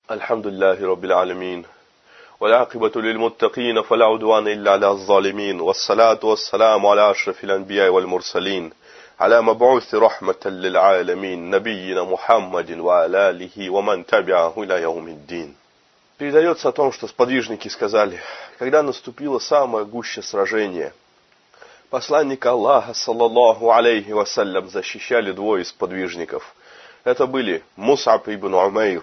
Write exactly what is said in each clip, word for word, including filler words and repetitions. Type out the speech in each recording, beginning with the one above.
الحمد لله رب العالمين والعاقبة للمتقين فلا عدوان إلا على الظالمين والصلاة والسلام على أشرف الأنبياء والمرسلين على مبعوث رحمة للعالمين نبينا محمد وعلى آله ومن تبعه إلى يوم الدين. Передается о том, что сподвижники сказали, когда наступило самое гуще сражение, посланник Аллаха, саллаллаху алейхи вассалям, защищали двое из сподвижников. Это были Мус'аб ибн Умайр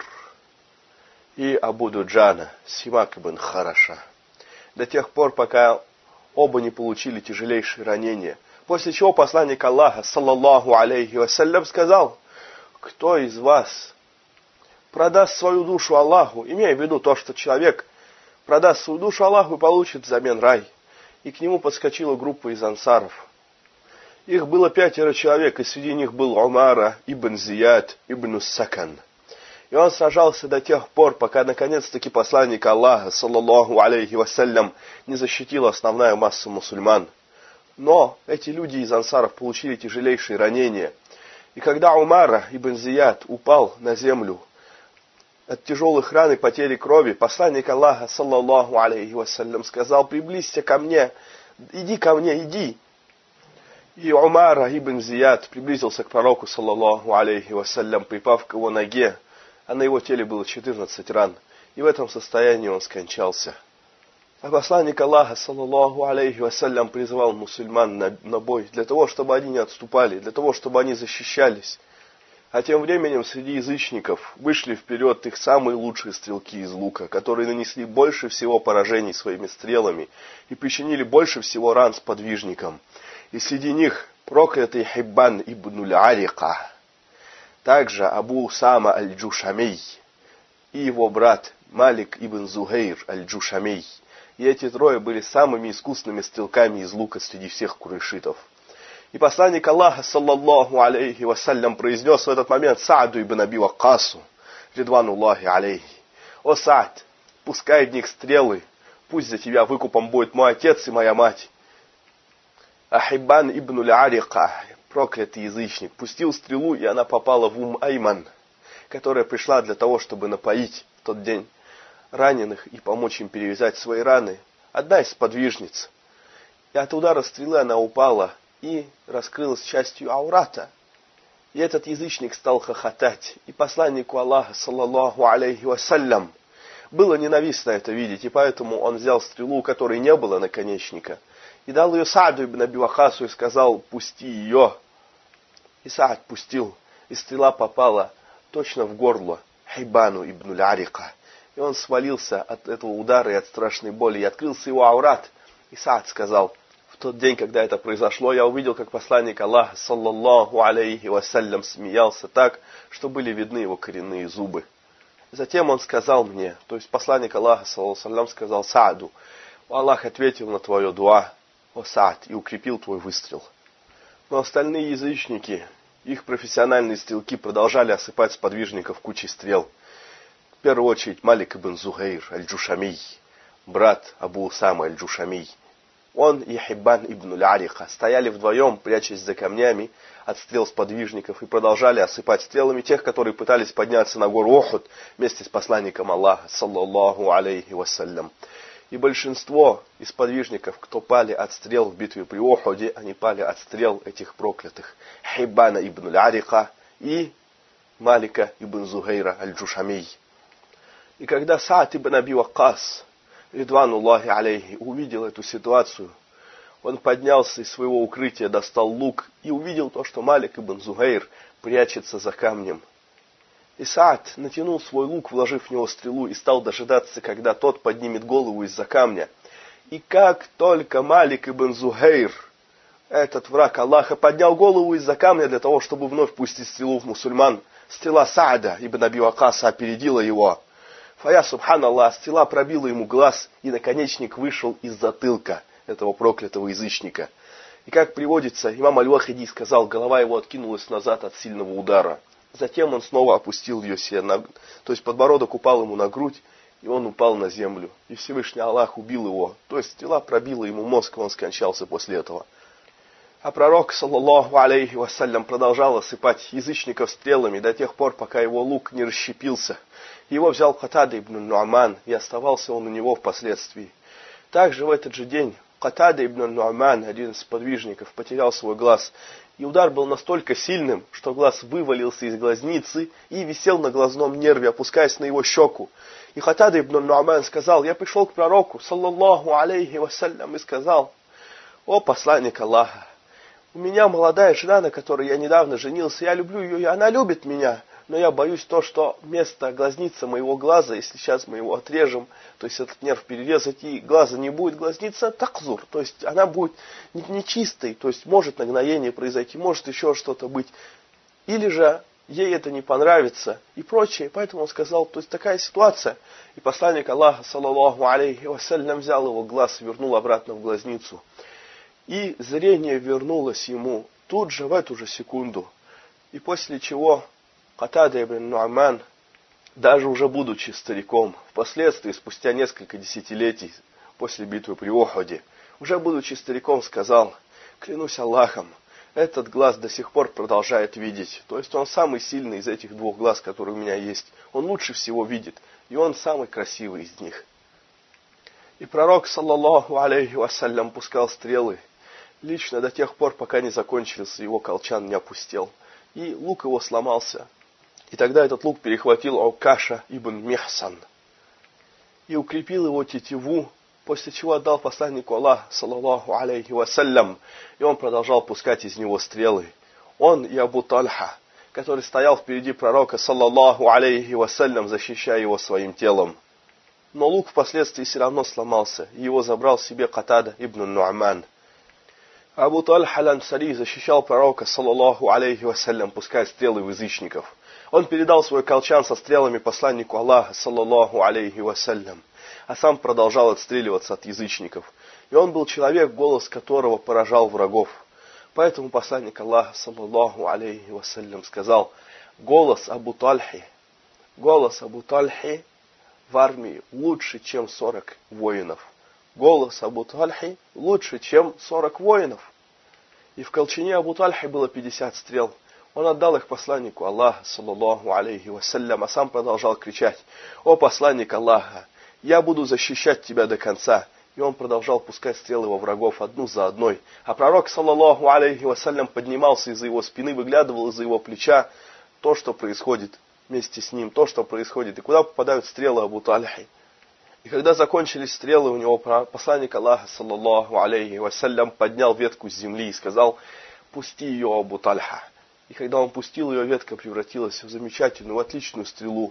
и Абу Дуджана, Симак ибн Хараша. До тех пор, пока оба не получили тяжелейшие ранения. После чего посланник Аллаха, саллаллаху алейхи вассалям, сказал: кто из вас продаст свою душу Аллаху, имея в виду то, что человек продаст свою душу Аллаху и получит взамен рай. И к нему подскочила группа из ансаров. Их было пятеро человек, и среди них был Умара ибн Зияд ибн Сакан. И он сражался до тех пор, пока наконец-таки посланник Аллаха, саллаллаху алейхи вассалям, не защитил основная масса мусульман. Но эти люди из ансаров получили тяжелейшие ранения. И когда Умара ибн Зияд упал на землю от тяжелых ран и потери крови, посланник Аллаха, саллаллаху алейхи вассалям, сказал: приблизься ко мне, иди ко мне, иди. И Умара ибн Зияд приблизился к пророку, саллаллаху алейхи вассалям, припав к его ноге, а на его теле было четырнадцать ран, и в этом состоянии он скончался. А посланник Аллаха, саллаллаху алейхи вассалям, призывал мусульман на, на бой, для того, чтобы они не отступали, для того, чтобы они защищались. А тем временем среди язычников вышли вперед их самые лучшие стрелки из лука, которые нанесли больше всего поражений своими стрелами и причинили больше всего ран сподвижникам. И среди них проклятый Хиббан ибн Аль-Арика, также Абу Усама Аль-Джушамий и его брат Малик ибн Зухайр Аль-Джушамий. И эти трое были самыми искусными стрелками из лука среди всех курайшитов. И посланник Аллаха, саллаллаху алейхи вассалям, произнес в этот момент Сааду ибн Аби Ваккасу, ридвануллахи алейхи: о Саад, пускай в них стрелы, пусть за тебя выкупом будет мой отец и моя мать. А Хиббан ибн Аль-Арика, проклятый язычник, пустил стрелу, и она попала в Ум Айман, которая пришла для того, чтобы напоить в тот день раненых и помочь им перевязать свои раны. Одна из сподвижниц. И от удара стрелы она упала и раскрылась частью аурата. И этот язычник стал хохотать. И посланнику Аллаха, саллаллаху алейхи вассалям, было ненавистно это видеть, и поэтому он взял стрелу, у которой не было наконечника, и дал ее Сааду ибн Аби Ваккасу и сказал: пусти ее. И Саад пустил, и стрела попала точно в горло Хиббану ибн Аль-Арика. И он свалился от этого удара и от страшной боли, и открылся его аурат. И Саад сказал: в тот день, когда это произошло, я увидел, как посланник Аллаха, саллаллаху алейхи вассалям, смеялся так, что были видны его коренные зубы. Затем он сказал мне, то есть посланник Аллаха, саллаллаху алейхи вассалям, сказал Сааду: Аллах ответил на твое дуа, о Саад, и укрепил твой выстрел. Но остальные язычники, их профессиональные стрелки, продолжали осыпать сподвижников кучей стрел. В первую очередь Малик ибн Зухайр Аль-Джушамий, брат Абу Усама Аль-Джушамий. Он и Хиббан ибн Аль-Арика стояли вдвоем, прячась за камнями от стрел сподвижников, и продолжали осыпать стрелами тех, которые пытались подняться на гору Ухуд вместе с посланником Аллаха, саллаллаху алейхи вассалям. И большинство из сподвижников, кто пали от стрел в битве при Ухуде, они пали от стрел этих проклятых Хиббана ибн Аль-Арика и Малика ибн Зухайра Аль-Джушамий. И когда Саад ибн Аби Ваккас, ридвануллахи алейхи, увидел эту ситуацию, он поднялся из своего укрытия, достал лук и увидел то, что Малик ибн Зухайр прячется за камнем. И Саад натянул свой лук, вложив в него стрелу, и стал дожидаться, когда тот поднимет голову из-за камня. И как только Малик ибн Зухайр, этот враг Аллаха, поднял голову из-за камня для того, чтобы вновь пустить стрелу в мусульман, стрела Саада ибн Аби Ваккаса опередила его. Фая субханаллах, стрела пробила ему глаз, и наконечник вышел из затылка этого проклятого язычника. И как приводится, имам Аль-Вахиди сказал, голова его откинулась назад от сильного удара. Затем он снова опустил ее себе, на, то есть подбородок упал ему на грудь, и он упал на землю. И Всевышний Аллах убил его, то есть стрела пробила ему мозг, и он скончался после этого. А пророк, саллаллаху алейхи вассалям, продолжал осыпать язычников стрелами до тех пор, пока его лук не расщепился. Его взял Катада ибн Ну'ман, и оставался он у него впоследствии. Также в этот же день Катада ибн Ну'ман, один из подвижников, потерял свой глаз. И удар был настолько сильным, что глаз вывалился из глазницы и висел на глазном нерве, опускаясь на его щеку. И Катада ибн Ну'ман сказал: я пришел к пророку, саллаллаху алейхи вассалям, и сказал: о посланник Аллаха, у меня молодая жена, на которой я недавно женился, я люблю ее, и она любит меня, но я боюсь то, что место глазницы моего глаза, если сейчас мы его отрежем, то есть этот нерв перерезать, и глаза не будет, глазница такзур, то есть она будет нечистой, то есть может нагноение произойти, может еще что-то быть, или же ей это не понравится и прочее. Поэтому он сказал, то есть такая ситуация. И посланник Аллаха, саллаллаху алейхи вассалям, взял его глаз и вернул обратно в глазницу. И зрение вернулось ему тут же, в эту же секунду. И после чего Катада ибн Ну'ман, даже уже будучи стариком, впоследствии, спустя несколько десятилетий после битвы при Ухуде, уже будучи стариком, сказал: клянусь Аллахом, этот глаз до сих пор продолжает видеть. То есть он самый сильный из этих двух глаз, которые у меня есть. Он лучше всего видит. И он самый красивый из них. И пророк, саллаллаху алейхи вассалям, пускал стрелы лично до тех пор, пока не закончился его колчан, не опустел. И лук его сломался. И тогда этот лук перехватил Укаша ибн Михсан и укрепил его тетиву, после чего отдал посланнику Аллаха, саллаллаху алейхи вассалям, и он продолжал пускать из него стрелы. Он и Абу Тальха, который стоял впереди пророка, саллаллаху алейхи вассалям, защищая его своим телом. Но лук впоследствии все равно сломался, и его забрал себе Катада ибн Ну'ман. Абу Тальха аль-Ансари защищал пророка, саллаллаху алейхи вассалям, пуская стрелы в язычников. Он передал свой колчан со стрелами посланнику Аллаха, саллаллаху алейхи вассалям, а сам продолжал отстреливаться от язычников. И он был человек, голос которого поражал врагов. Поэтому посланник Аллаха, саллаллаху алейхи вассалям, сказал: голос Абу Тальхи, голос Абу Тальхи в армии лучше, чем сорок воинов. Голос Абу Тальхи лучше, чем сорок воинов. И в колчане Абу Тальхи было пятьдесят стрел. Он отдал их посланнику Аллаха, саллаллаху алейхи вассалям, а сам продолжал кричать: о посланник Аллаха, я буду защищать тебя до конца. И он продолжал пускать стрелы во врагов одну за одной. А пророк, саллаллаху алейхи вассалям, поднимался из-за его спины, выглядывал из-за его плеча то, что происходит вместе с ним, то, что происходит, и куда попадают стрелы Абу Тальхи. И когда закончились стрелы, у него посланник Аллаха, саллаллаху алейхи вассалям, поднял ветку с земли и сказал: пусти ее, Абу Тальха. И когда он пустил ее, ветка превратилась в замечательную, в отличную стрелу.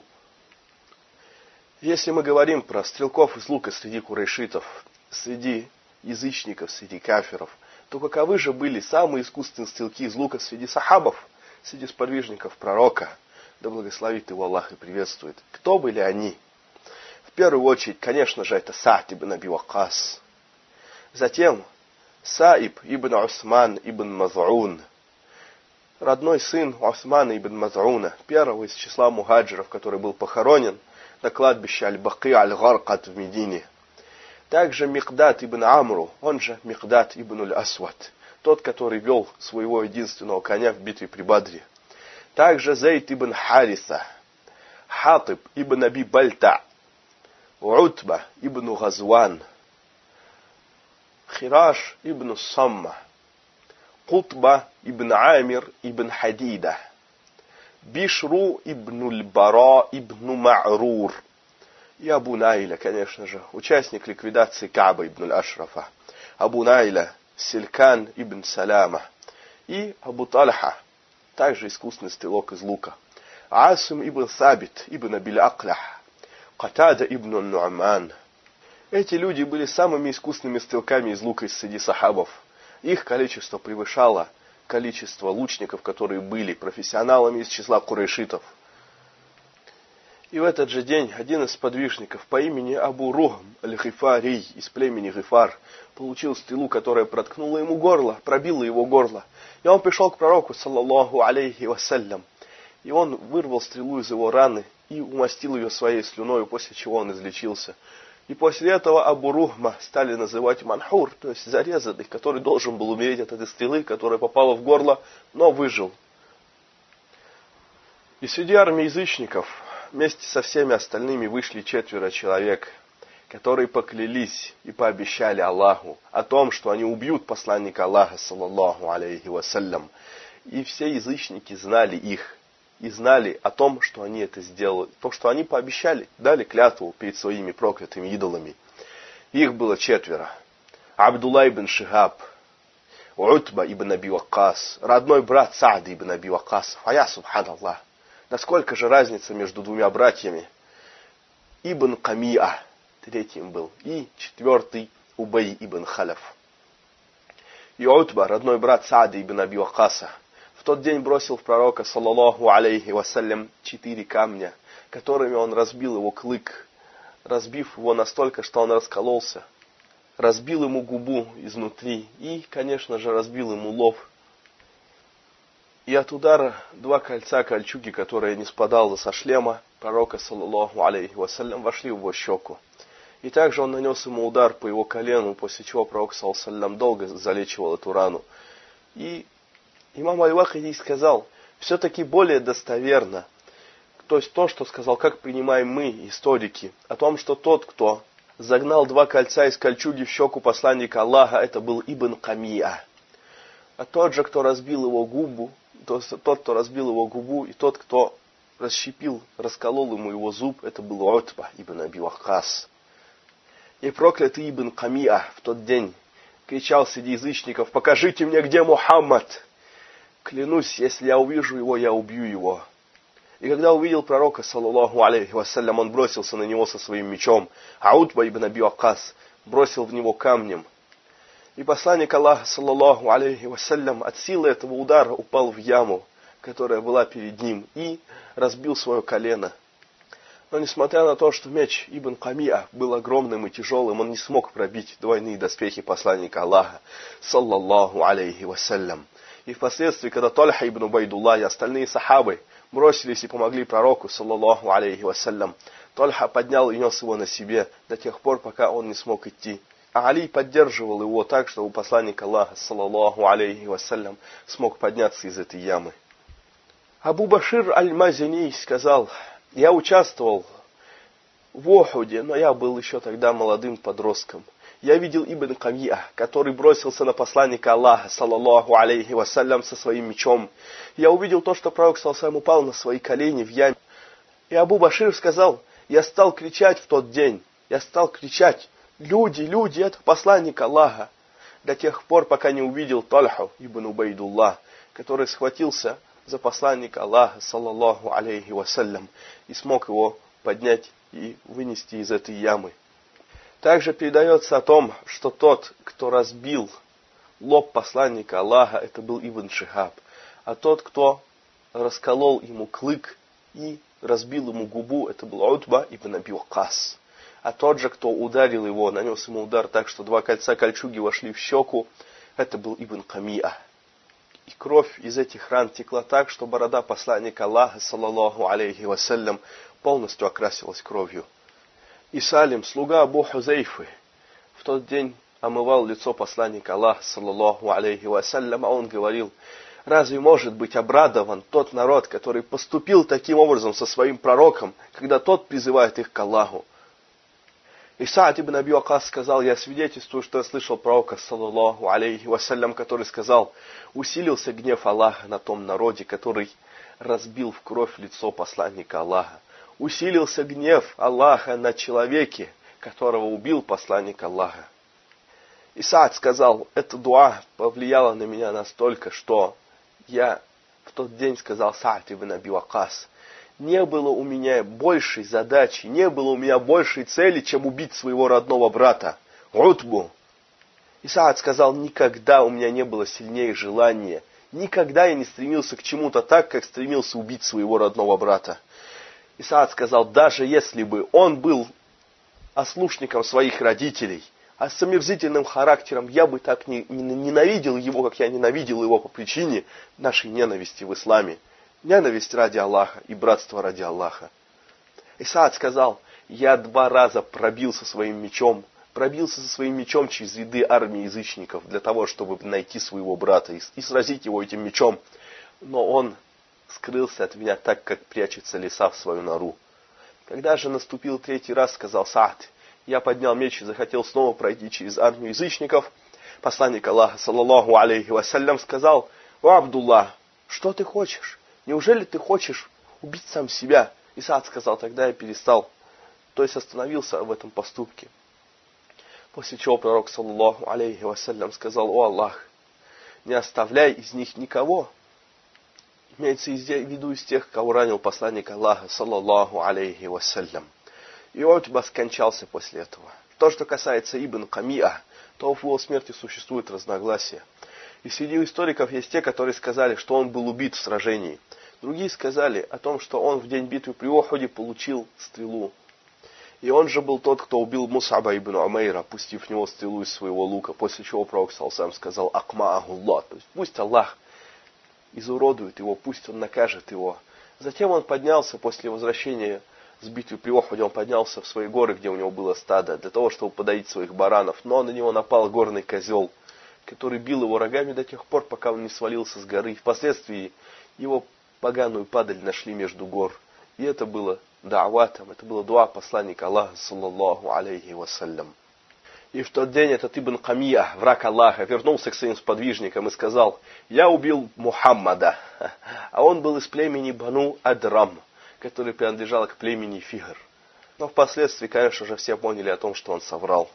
Если мы говорим про стрелков из лука среди курайшитов, среди язычников, среди кафиров, то каковы же были самые искусственные стрелки из лука среди сахабов, среди сподвижников пророка? Да благословит его Аллах и приветствует. Кто были они? В первую очередь, конечно же, это Са'д ибн Аби Ваккас. Затем Саиб ибн Усман ибн Маз'ун, родной сын Усмана ибн Маз'уна, первого из числа мухаджиров, который был похоронен на кладбище Аль-Баки Аль-Гаркат в Медине. Также Микдад ибн Амру, он же Микдад ибн Аль-Асвад, тот, который вел своего единственного коня в битве при Бадре. Также Зейд ибн Хариса, Хатиб ибн Аби Бальта, Утба ибн Газван, Хираш ибн Самма, Кутба ибн Амир ибн Хадида, Бишру ибн Аль-Бара ибн Ма'рур и Абу Найля, конечно же, участник ликвидации Кааба ибн Аль-Ашрафа, Абу Найля, Силькан ибн Салама и Абу Тальха, также искусный стрелок из лука, Асим ибн Сабит ибн Абиль Аклях, Катада ибн Ну'ман. Эти люди были самыми искусными стрелками из лука среди сахабов. Их количество превышало количество лучников, которые были профессионалами из числа курайшитов. И в этот же день один из подвижников по имени Абу Рухм аль-Гифарий из племени Гифар получил стрелу, которая проткнула ему горло, пробила его горло. И он пришел к пророку, саллаллаху алейхи вассалям, и он вырвал стрелу из его раны и умастил ее своей слюной, после чего он излечился. И после этого Абу Рухма стали называть манхур, то есть зарезанный, который должен был умереть от этой стрелы, которая попала в горло, но выжил. И среди армии язычников вместе со всеми остальными вышли четверо человек, которые поклялись и пообещали Аллаху о том, что они убьют посланника Аллаха, саллаллаху алейхи вассалям. И все язычники знали их. И знали о том, что они это сделали. То, что они пообещали, дали клятву перед своими проклятыми идолами. Их было четверо. Абдулла ибн Шихаб, Утба ибн Аби Ваккас, родной брат Са'д ибн Аби Ваккас. А я, субханаллах, насколько же разница между двумя братьями. Ибн Камиа, третьим был. И четвертый Убай ибн Халяф. И Утба, родной брат Са'да ибн Аби Ваккаса, в тот день бросил в пророка, саллаллаху алейхи вассалям, четыре камня, которыми он разбил его клык, разбив его настолько, что он раскололся, разбил ему губу изнутри и, конечно же, разбил ему лоб. И от удара два кольца кольчуги, которые не спадало со шлема пророка, саллаллаху алейхи вассалям, вошли в его щеку. И также он нанес ему удар по его колену, после чего пророк, саллаллаху алейхи вассалям, долго залечивал эту рану. И имам Аль-Вахиди сказал, все-таки более достоверно, то есть то, что сказал, как принимаем мы, историки, о том, что тот, кто загнал два кольца из кольчуги в щеку посланника Аллаха, это был Ибн Камиа. А тот же, кто разбил его губу, то есть тот, кто разбил его губу, и тот, кто расщепил, расколол ему его зуб, это был Утба ибн Аби Ваккас. И проклятый Ибн Камиа в тот день кричал среди язычников: «Покажите мне, где Мухаммад! Клянусь, если я увижу его, я убью его». И когда увидел пророка, саллаллаху алейхи вассалям, он бросился на него со своим мечом, а Утба ибн Аби Ваккас бросил в него камнем. И посланник Аллаха, саллаллаху алейхи вассалям, от силы этого удара упал в яму, которая была перед ним, и разбил свое колено. Но несмотря на то, что меч Ибн Камиа был огромным и тяжелым, он не смог пробить двойные доспехи посланника Аллаха, саллаллаху алейхи вассалям. И впоследствии, когда Тальха ибн Убайдулла и остальные сахабы бросились и помогли пророку, саллаллаху алейхи вассалям, Тальха поднял и нес его на себе до тех пор, пока он не смог идти. А Али поддерживал его так, чтобы посланник Аллаха, саллаллаху алейхи вассалям, смог подняться из этой ямы. Абу Башир аль-Мазини сказал: «Я участвовал в Ухуде, но я был еще тогда молодым подростком. Я видел Ибн Камиа, который бросился на посланника Аллаха, саллаллаху алейхи вассалям, со своим мечом. Я увидел то, что пророк, саллаллаху алейхи вассалям, упал на свои колени в яме. И Абу Башир сказал: я стал кричать в тот день, я стал кричать: люди, люди, это посланник Аллаха, до тех пор, пока не увидел Тальху ибн Убайдулла, который схватился за посланника Аллаха, саллаллаху алейхи вассалям, и смог его поднять и вынести из этой ямы». Также передается о том, что тот, кто разбил лоб посланника Аллаха, это был Ибн Шихаб, а тот, кто расколол ему клык и разбил ему губу, это был Утба ибн Аби Ваккас. А тот же, кто ударил его, нанес ему удар так, что два кольца кольчуги вошли в щеку, это был Ибн Камиа. И кровь из этих ран текла так, что борода посланника Аллаха, саллаллаху алейхи вассалям, полностью окрасилась кровью. И Салим, слуга Абу Хузейфы, в тот день омывал лицо посланника Аллаха, саллаллаху алейхи вассалям, а он говорил: разве может быть обрадован тот народ, который поступил таким образом со своим пророком, когда тот призывает их к Аллаху? И Са'д ибн Аби Ваккас сказал: я свидетельствую, что я слышал пророка, саллаллаху алейхи вассалям, который сказал: усилился гнев Аллаха на том народе, который разбил в кровь лицо посланника Аллаха. Усилился гнев Аллаха на человеке, которого убил посланник Аллаха. И Саад сказал: эта дуа повлияла на меня настолько, что я в тот день сказал Саад ибн Аби Ваккас: не было у меня большей задачи, не было у меня большей цели, чем убить своего родного брата, Утбу. И Саад сказал: никогда у меня не было сильнее желания, никогда я не стремился к чему-то так, как стремился убить своего родного брата. И Саад сказал: даже если бы он был ослушником своих родителей, а с омерзительным характером, я бы так не, не, ненавидел его, как я ненавидел его по причине нашей ненависти в исламе. Ненависть ради Аллаха и братство ради Аллаха. И Саад сказал: я два раза пробился своим мечом, пробился со своим мечом через ряды армии язычников для того, чтобы найти своего брата и, и сразить его этим мечом. Но он скрылся от меня так, как прячется лиса в свою нору. Когда же наступил третий раз, сказал Саад, я поднял меч и захотел снова пройти через армию язычников. Посланник Аллаха, саллаллаху алейхи вассалям, сказал: «О, Абдулла, что ты хочешь? Неужели ты хочешь убить сам себя?» И Саад сказал: «Тогда я перестал». То есть остановился в этом поступке. После чего пророк, саллаллаху алейхи вассалям, сказал: «О Аллах, не оставляй из них никого». Имеется в виду из тех, кого ранил посланник Аллаха, саллаллаху алейхи вассалям. И Утба скончался после этого. То, что касается Ибн Камиа, то в его смерти существует разногласия. И среди историков есть те, которые сказали, что он был убит в сражении. Другие сказали о том, что он в день битвы при Ухуде получил стрелу. И он же был тот, кто убил Мус'аба ибн Умейра, пустив в него стрелу из своего лука, после чего пророк саллаллаху сказал: «Акмаахуллах», то есть пусть Аллах изуродует его, пусть он накажет его. Затем он поднялся после возвращения с битвы при Ухуде, он поднялся в свои горы, где у него было стадо, для того, чтобы подоить своих баранов. Но на него напал горный козел, который бил его рогами до тех пор, пока он не свалился с горы. И впоследствии его поганую падаль нашли между гор. И это было да'ватом, это было дуа посланника Аллаха, саллаллаху алейхи вассалям. И в тот день этот Ибн Камия, враг Аллаха, вернулся к своим сподвижникам и сказал: «Я убил Мухаммада». А он был из племени Бану Адрам, который принадлежал к племени Фигр. Но впоследствии, конечно же, все поняли о том, что он соврал.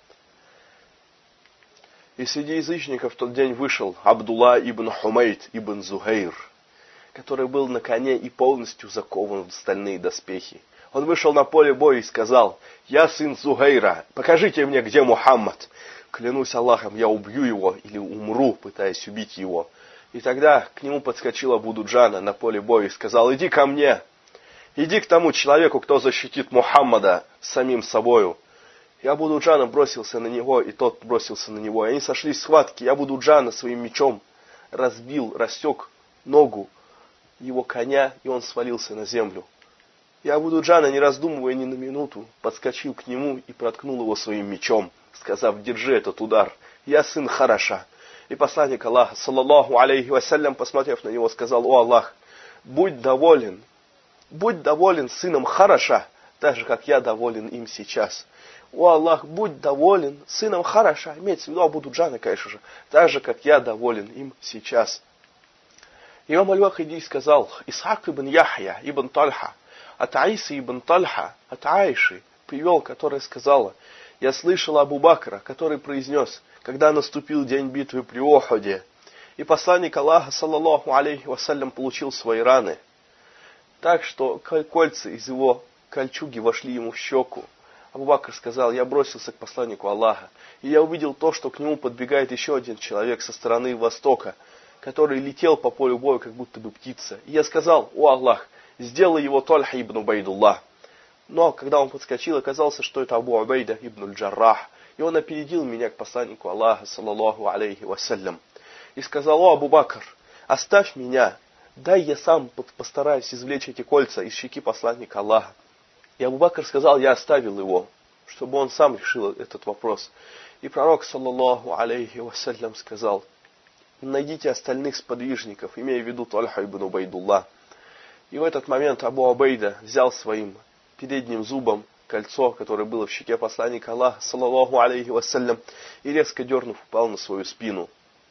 И среди язычников в тот день вышел Абдулла ибн Хумейд ибн Зухайр, который был на коне и полностью закован в стальные доспехи. Он вышел на поле боя и сказал: «Я сын Зухайра, покажите мне, где Мухаммад. Клянусь Аллахом, я убью его или умру, пытаясь убить его». И тогда к нему подскочила Абу Дуджана на поле боя и сказал: «Иди ко мне, иди к тому человеку, кто защитит Мухаммада самим собою». И Абу Дуджана бросился на него, и тот бросился на него. И они сошлись в схватке, и Абу Дуджана своим мечом разбил, рассек ногу его коня, и он свалился на землю. И Абу Дуджана, не раздумывая ни на минуту, подскочил к нему и проткнул его своим мечом, сказав: «Держи этот удар, я сын Хараша». И посланник Аллаха, саллаллаху алейхи вассалям, посмотрев на него, сказал: «О Аллах, будь доволен, будь доволен сыном Хараша, так же, как я доволен им сейчас». «О Аллах, будь доволен сыном Хараша», имеется в виду Абу Дуджана, конечно же, так же, как я доволен им сейчас. Имам Аль-Вахиди сказал: Исхак ибн Яхья ибн Тальха от Аисы ибн Тальха от Аиши привел, которая сказала: «Я слышал Абу Бакра, который произнес, когда наступил день битвы при Ухуде, и посланник Аллаха, саллаллаху алейхи вассалям, получил свои раны, так что кольца из его кольчуги вошли ему в щеку. Абу Бакр сказал: я бросился к посланнику Аллаха, и я увидел то, что к нему подбегает еще один человек со стороны востока, который летел по полю боя, как будто бы птица. И я сказал: о Аллах, сделай его Тальха ибн Убайдуллах». Но когда он подскочил, оказалось, что это Абу Убайда ибн Аль-Джаррах, и он опередил меня к посланнику Аллаха, саллаллаху алейхи вассалям, и сказал: о Абу Бакр, оставь меня, дай я сам постараюсь извлечь эти кольца из щеки посланника Аллаха. И Абу Бакр сказал: я оставил его, чтобы он сам решил этот вопрос. И пророк, саллаллаху алейхи вассалям, сказал: найдите остальных сподвижников, имея в виду Тальха ибн Убайдуллах. И в этот момент Абу Убайда взял своим передним зубом кольцо, которое было в щеке посланника Аллаха, саллаллаху алейхи вассалям, и резко дернув, упал на свою спину.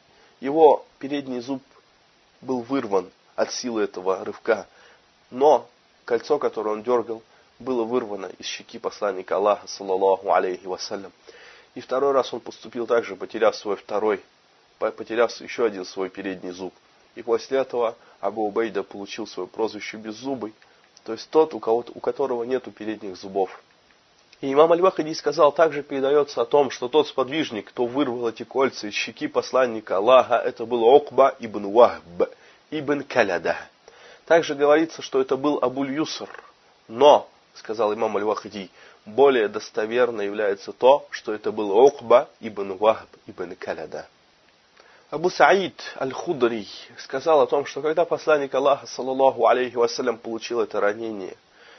Его передний зуб был вырван от силы этого рывка, но кольцо, которое он дергал, было вырвано из щеки посланника Аллаха, саллаллаху алейхи вассалям. И второй раз он поступил так же, потеряв свой второй, потеряв еще один свой передний зуб. И после этого Абу Убайда получил свое прозвище Беззубый, то есть тот, у, кого, у которого нету передних зубов. И имам Аль-Вахиди сказал: также передается о том, что тот сподвижник, кто вырвал эти кольца из щеки посланника Аллаха, это был Укба ибн Вахб ибн Каляда. Также говорится, что это был Абуль-Юср. Но, сказал имам Аль-Вахиди, более достоверно является то, что это был Укба ибн Вахб ибн Каляда. Абу Саид Аль-Худри сказал о том, что когда посланник Аллаха, саллаллаху алейхи вассалям, получил это ранение,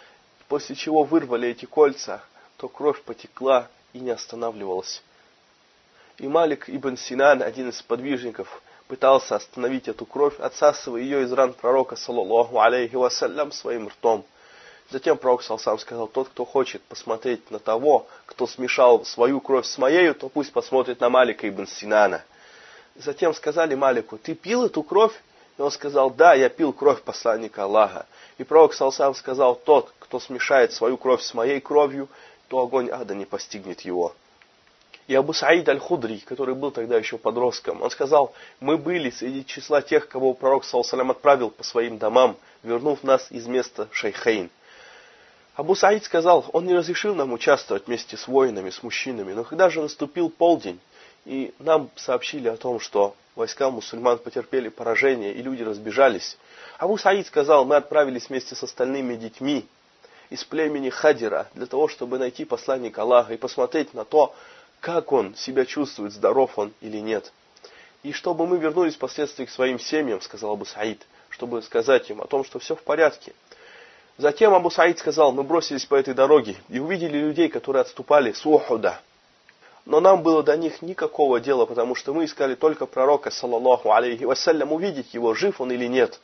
после чего вырвали эти кольца, то кровь потекла и не останавливалась. И Малик ибн Синан, один из подвижников, пытался остановить эту кровь, отсасывая ее из ран пророка, саллаллаху алейхи вассалям, своим ртом. Затем пророк саллаллаху сказал: тот, кто хочет посмотреть на того, кто смешал свою кровь с моею, то пусть посмотрит на Малика ибн Синана. Затем сказали Малику: ты пил эту кровь? И он сказал: да, я пил кровь посланника Аллаха. И пророк саллаллаху сказал: тот, кто смешает свою кровь с моей кровью, то огонь ада не постигнет его. И Абу Саид аль-Худри, который был тогда еще подростком, он сказал: мы были среди числа тех, кого пророк саллаллаху отправил по своим домам, вернув нас из места Шейхейн. Абу Саид сказал: он не разрешил нам участвовать вместе с воинами, с мужчинами, но когда же наступил полдень, и нам сообщили о том, что войска мусульман потерпели поражение, и люди разбежались, Абу Саид сказал: мы отправились вместе с остальными детьми из племени Хадира для того, чтобы найти посланника Аллаха и посмотреть на то, как он себя чувствует, здоров он или нет. И чтобы мы вернулись впоследствии к своим семьям, сказал Абу Саид, чтобы сказать им о том, что все в порядке. Затем Абу Саид сказал: мы бросились по этой дороге и увидели людей, которые отступали с Ухуда. Но нам было до них никакого дела, потому что мы искали только пророка, саллаллаху алейхи вассалям, увидеть его, жив он или нет.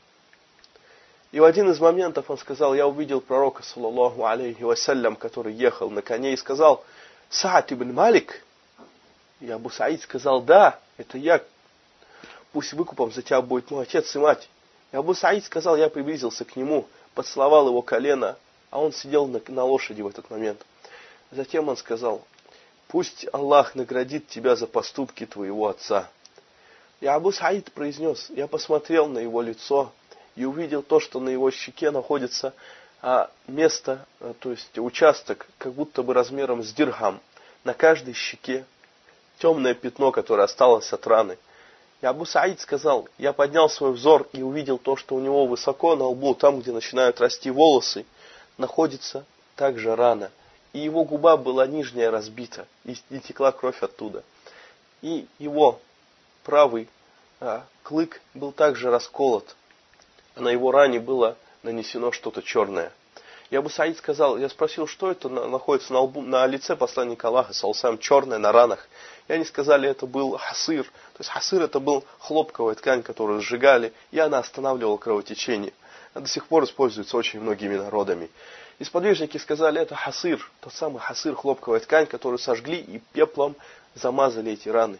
И в один из моментов он сказал: я увидел пророка, саллаллаху алейхи вассалям, который ехал на коне, и сказал: Саад ибн Малик? И Абу Саид сказал: да, это я. Пусть выкупом за тебя будет мой отец и мать. И Абу Саид сказал: я приблизился к нему, поцеловал его колено, а он сидел на, на лошади в этот момент. Затем он сказал: пусть Аллах наградит тебя за поступки твоего отца. И Абу Саид произнес: я посмотрел на его лицо и увидел то, что на его щеке находится а, место, а, то есть участок, как будто бы размером с дирхам. На каждой щеке темное пятно, которое осталось от раны. И Абу Саид сказал: я поднял свой взор и увидел то, что у него высоко на лбу, там, где начинают расти волосы, находится также рана. И его губа была нижняя разбита, и, и текла кровь оттуда. И его правый а, клык был также расколот. На его ране было нанесено что-то черное. И Абу Саид сказал: я спросил, что это находится на, лбу, на лице посланника Аллаха, саллаллаху, черное на ранах. И они сказали: это был хасыр. То есть хасыр — это был хлопковая ткань, которую сжигали, и она останавливала кровотечение. Она до сих пор используется очень многими народами. И сподвижники сказали: это хасыр, тот самый хасыр, хлопковая ткань, которую сожгли и пеплом замазали эти раны.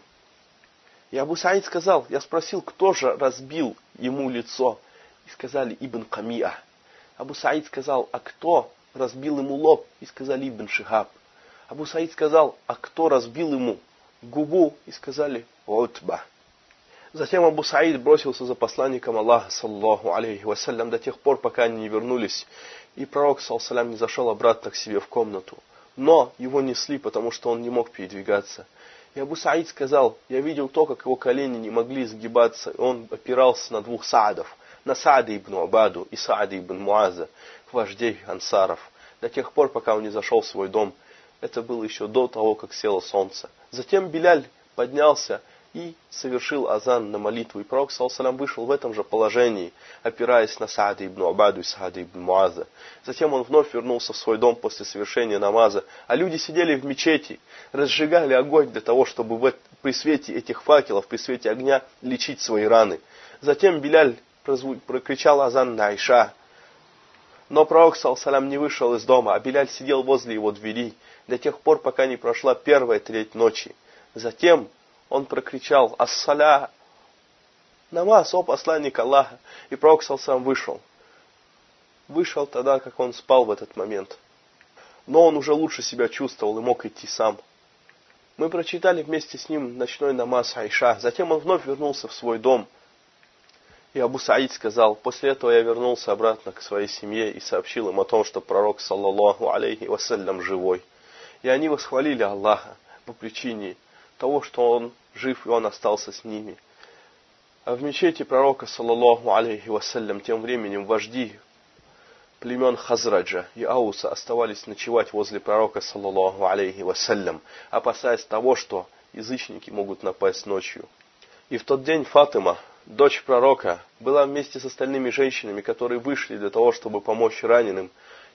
И Абу Саид сказал: я спросил, кто же разбил ему лицо. И сказали: Ибн Камиа. Абу Саид сказал: а кто разбил ему лоб? И сказали: Ибн Шихаб. Абу Саид сказал: а кто разбил ему губу? И сказали: Утба. Затем Абу Саид бросился за посланником Аллаха, саллаллаху алейхи вассалям, до тех пор, пока они не вернулись. И пророк, саллаллаху алейхи, не зашел обратно к себе в комнату. Но его несли, потому что он не мог передвигаться. И Абу Саид сказал: я видел то, как его колени не могли сгибаться. Он опирался на двух Саадов, на Саада ибн Убаду и Саада ибн Муаза, вождей ансаров, до тех пор, пока он не зашел в свой дом. Это было еще до того, как село солнце. Затем Биляль поднялся и совершил азан на молитву. И пророк, саллаллаху алейхи, вышел в этом же положении, опираясь на Саада ибн Убаду и Саада ибн Муаза. Затем он вновь вернулся в свой дом после совершения намаза. А люди сидели в мечети, разжигали огонь для того, чтобы в, при свете этих факелов, при свете огня лечить свои раны. Затем Биляль прокричал азан на Айша. Но пророк, саллаллаху алейхи, не вышел из дома, а Биляль сидел возле его двери до тех пор, пока не прошла первая треть ночи. Затем он прокричал: «Ас-саля!» Намаз, о посланник Аллаха. И пророк, саллаллаху алейхи, вышел. Вышел тогда, как он спал в этот момент. Но он уже лучше себя чувствовал и мог идти сам. Мы прочитали вместе с ним ночной намаз Айша. Затем он вновь вернулся в свой дом. И Абу Саид сказал: после этого я вернулся обратно к своей семье и сообщил им о том, что пророк, саллаллаху алейхи вассалям, живой. И они восхвалили Аллаха по причине того, что он жив и он остался с ними. А в мечети пророка, саллаллаху алейхи вассалям, тем временем вожди племен Хазраджа и Ауса оставались ночевать возле пророка, саллаллаху алейхи вассалям, опасаясь того, что язычники могут напасть ночью. И в тот день Фатима, дочь пророка, была вместе с остальными женщинами, которые вышли для того, чтобы помочь раненым.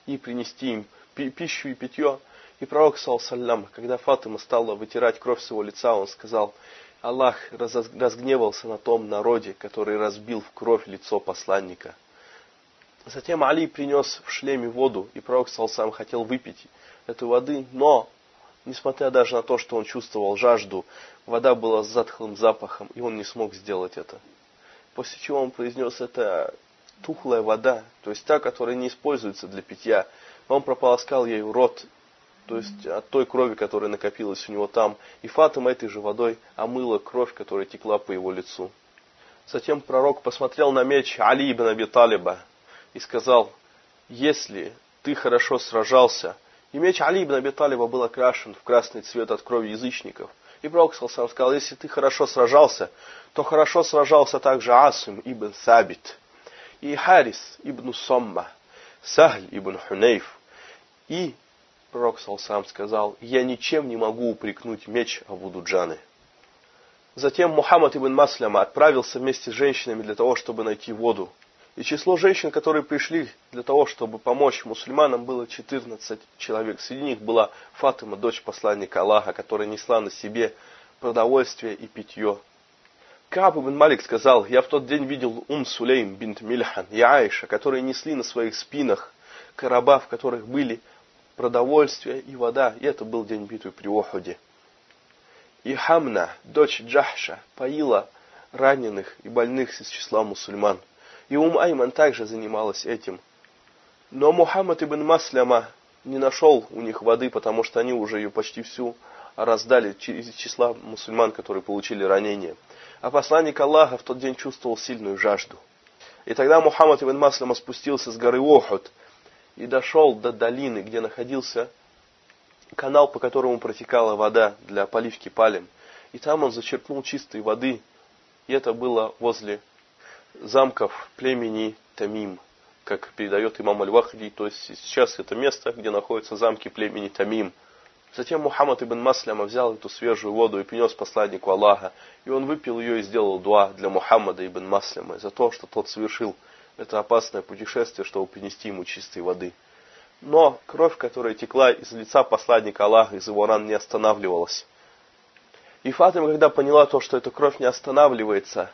и принести им пищу и питье. И пророк, саллаллаху, когда Фатима стала вытирать кровь с его лица, он сказал: Аллах разгневался на том народе, который разбил в кровь лицо посланника. Затем Али принес в шлеме воду, и пророк, саллаллаху, хотел выпить эту воды, но, несмотря даже на то, что он чувствовал жажду, вода была с затхлым запахом, и он не смог сделать это. После чего он произнес: это тухлая вода, то есть та, которая не используется для питья. Он прополоскал ею рот, то есть от той крови, которая накопилась у него там. И Фатима этой же водой омыла кровь, которая текла по его лицу. Затем пророк посмотрел на меч Али ибн Аби Талиба и сказал: если ты хорошо сражался. И меч Али ибн Аби Талиба был окрашен в красный цвет от крови язычников. И пророк сам сказал: если ты хорошо сражался, то хорошо сражался также Асим ибн Сабит, и Харис ибн Самма, Сахль ибн Хунейф. И пророк сам сказал: я ничем не могу упрекнуть меч Абу Дуджаны. Затем Мухаммад ибн Масляма отправился вместе с женщинами для того, чтобы найти воду. И число женщин, которые пришли для того, чтобы помочь мусульманам, было четырнадцать человек. Среди них была Фатима, дочь посланника Аллаха, которая несла на себе продовольствие и питье. Кааб ибн Малик сказал: я в тот день видел Ум Сулейм бинт Мильхан и Аиша, которые несли на своих спинах короба, в которых были продовольствие и вода. И это был день битвы при Ухуде. И Хамна, дочь Джахша, поила раненых и больных из числа мусульман. И Ум Айман также занималась этим. Но Мухаммад ибн Масляма не нашел у них воды, потому что они уже ее почти всю раздали из числа мусульман, которые получили ранения. А посланник Аллаха в тот день чувствовал сильную жажду. И тогда Мухаммад ибн Масляма спустился с горы Ухуд и дошел до долины, где находился канал, по которому протекала вода для поливки пальм. И там он зачерпнул чистой воды. И это было возле замков племени Тамим, как передает имам Аль-Вахиди. То есть сейчас это место, где находятся замки племени Тамим. Затем Мухаммад ибн Масляма взял эту свежую воду и принес посланнику Аллаха. И он выпил ее и сделал дуа для Мухаммада ибн Масляма за то, что тот совершил это опасное путешествие, чтобы принести ему чистой воды. Но кровь, которая текла из лица посланника Аллаха, из его ран, не останавливалась. И Фатима, когда поняла то, что эта кровь не останавливается,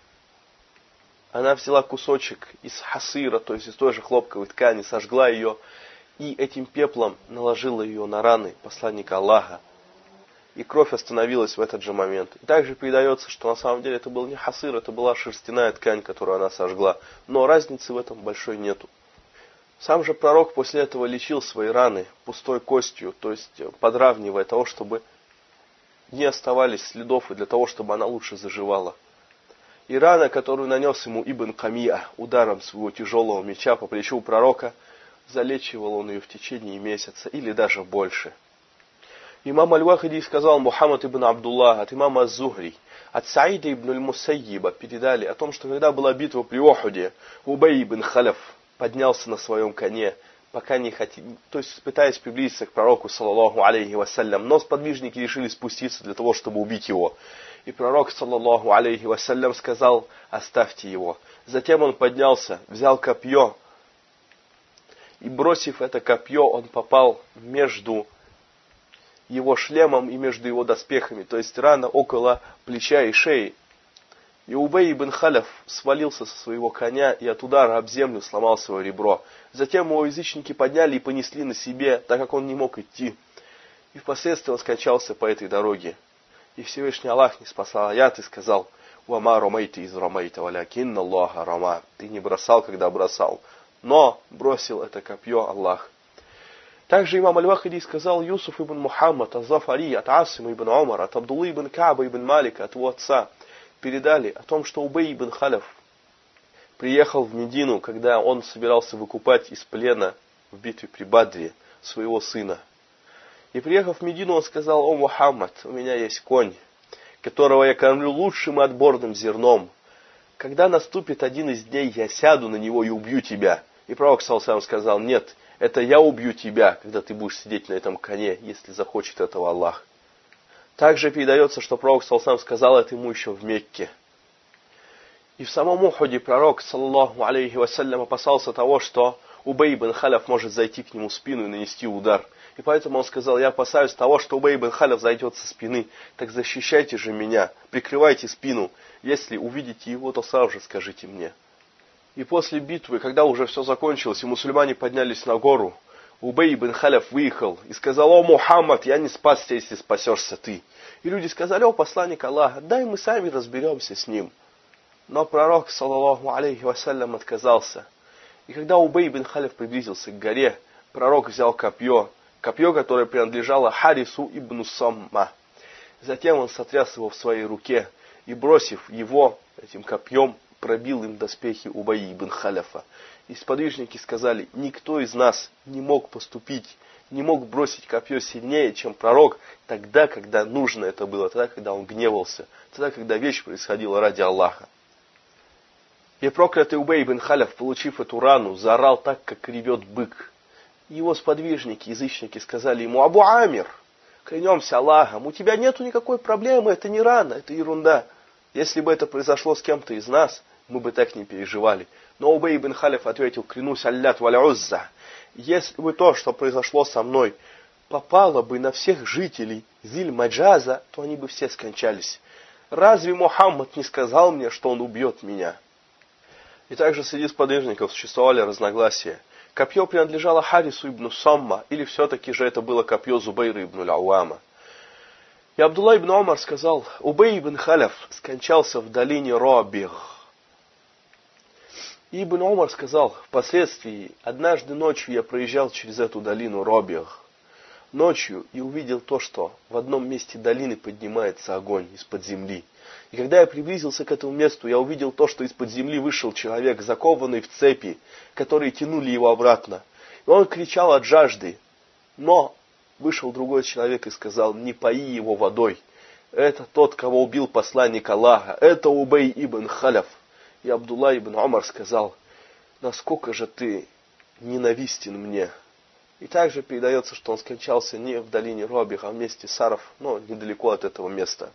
она взяла кусочек из хасира, то есть из той же хлопковой ткани, сожгла ее и этим пеплом наложила ее на раны посланника Аллаха. И кровь остановилась в этот же момент. И также передается, что на самом деле это был не хасир, это была шерстяная ткань, которую она сожгла. Но разницы в этом большой нету. Сам же пророк после этого лечил свои раны пустой костью, то есть подравнивая того, чтобы не оставались следов, и для того, чтобы она лучше заживала. И рана, которую нанес ему Ибн Камия ударом своего тяжелого меча по плечу пророка, залечивал он ее в течение месяца или даже больше. Имам Аль-Вахиди сказал: Мухаммад ибн Абдуллах от имама Az-Зухри, от Саида ибн Аль-Мусайиба передали о том, что когда была битва при Ухуде, Убай ибн Халяф поднялся на своем коне, пока не хотел, то есть пытаясь приблизиться к пророку, саллаллаху алейхи вассалям, но сподвижники решили спуститься для того, чтобы убить его. И пророк, саллаллаху алейхи вассалям, сказал: оставьте его. Затем он поднялся, взял копье, и бросив это копье, он попал между его шлемом и между его доспехами, то есть рана около плеча и шеи. И Убай ибн Халяф свалился со своего коня и от удара об землю сломал свое ребро. Затем его язычники подняли и понесли на себе, так как он не мог идти. И впоследствии он скончался по этой дороге. И Всевышний Аллах не спасал аят и сказал: «Вама ромейта из ромейта, валякинна Аллаха рома». Ты не бросал, когда бросал, но бросил это копье Аллах. Также имам Аль-Вахиди сказал: Юсуф ибн Мухаммад, Аз-Зафари, от Асима ибн Умар, от Абдуллы ибн Кааба ибн Малика, от его отца, передали о том, что Убай ибн Халяф приехал в Медину, когда он собирался выкупать из плена в битве при Бадре своего сына. И приехав в Медину, он сказал: «О Мухаммад, у меня есть конь, которого я кормлю лучшим и отборным зерном. Когда наступит один из дней, я сяду на него и убью тебя». И пророк саллаллаху сказал: «Нет, это я убью тебя, когда ты будешь сидеть на этом коне, если захочет этого Аллах». Также передается, что пророк саллаллаху сказал это ему еще в Мекке. И в самом Ухуде пророк, саллаллаху алейхи вассалям, опасался того, что Убей ибн Халяф может зайти к нему в спину и нанести удар. И поэтому он сказал: я опасаюсь того, что Убей ибн Халяф зайдет со спины. Так защищайте же меня, прикрывайте спину. Если увидите его, то сразу же скажите мне. И после битвы, когда уже все закончилось, и мусульмане поднялись на гору, Убей ибн Халяф выехал и сказал: о, Мухаммад, я не спасся, если спасешься ты. И люди сказали: о, посланник Аллаха, дай мы сами разберемся с ним. Но пророк, саллаллаху алейхи вассалям, отказался. И когда Убей ибн Халяф приблизился к горе, пророк взял копье, копье, которое принадлежало Харису ибн Самма. Затем он сотряс его в своей руке и, бросив его этим копьем, пробил им доспехи Убей ибн Халяфа. И сподвижники сказали: никто из нас не мог поступить, не мог бросить копье сильнее, чем пророк, тогда, когда нужно это было, тогда, когда он гневался, тогда, когда вещь происходила ради Аллаха. И проклятый Убей ибн Халяф, получив эту рану, заорал так, как ревет бык. Его сподвижники, язычники, сказали ему: Абу Амир, клянемся Аллахом, у тебя нету никакой проблемы, это не рана, это ерунда. Если бы это произошло с кем-то из нас, мы бы так не переживали. Но Убей ибн Халяф ответил: клянусь Аллят валя Узза, если бы то, что произошло со мной, попало бы на всех жителей Зиль-Маджаза, то они бы все скончались. Разве Мухаммад не сказал мне, что он убьет меня? И также среди сподвижников существовали разногласия. Копье принадлежало Харису ибн Самма, или все-таки же это было копье Зубейра ибн Аль-Ауама. И Абдулла ибн Умар сказал: Убей ибн Халяф скончался в долине Робих. И Ибн Умар сказал: впоследствии, однажды ночью я проезжал через эту долину Робих. Ночью и увидел то, что в одном месте долины поднимается огонь из-под земли. И когда я приблизился к этому месту, я увидел то, что из-под земли вышел человек, закованный в цепи, которые тянули его обратно. И он кричал от жажды. Но вышел другой человек и сказал: не пои его водой. Это тот, кого убил посланник Аллаха. Это Убей ибн Халяф. И Абдулла ибн Умар сказал: насколько же ты ненавистен мне. И также передается, что он скончался не в долине Робих, а в месте Саров, но недалеко от этого места.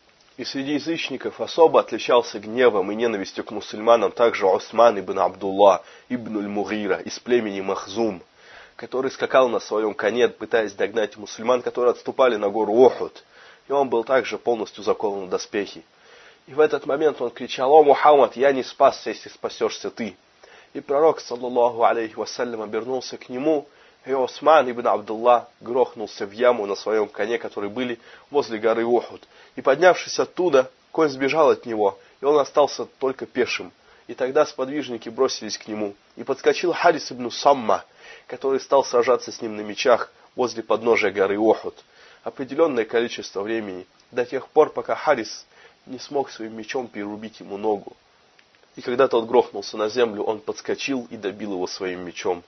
И среди язычников особо отличался гневом и ненавистью к мусульманам также Усман ибн Абдулла ибн Аль-Мугира из племени Махзум, который скакал на своем коне, пытаясь догнать мусульман, которые отступали на гору Ухуд. И он был также полностью закован в доспехи. И в этот момент он кричал: о, Мухаммад, я не спасся, если спасешься ты. И пророк, саллаллаху алейхи вассалям, обернулся к нему, и Усман ибн Абдулла грохнулся в яму на своем коне, которые были возле горы Ухуд. И поднявшись оттуда, конь сбежал от него, и он остался только пешим. И тогда сподвижники бросились к нему. И подскочил Харис ибн Самма, который стал сражаться с ним на мечах возле подножия горы Ухуд. Определенное количество времени, до тех пор, пока Харис не смог своим мечом перерубить ему ногу. И когда тот грохнулся на землю, он подскочил и добил его своим мечом.